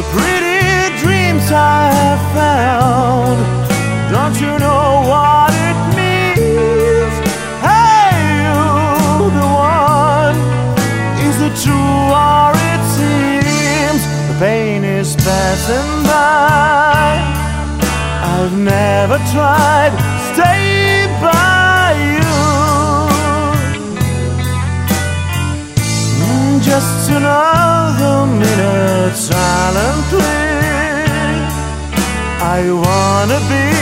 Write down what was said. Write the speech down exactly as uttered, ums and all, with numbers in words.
the pretty dreams I have found. Don't you know what it means? Hey, you, the one, is it true or it seems? The pain is passing by. I've never tried to stay by you. Just another minute silently. I wanna be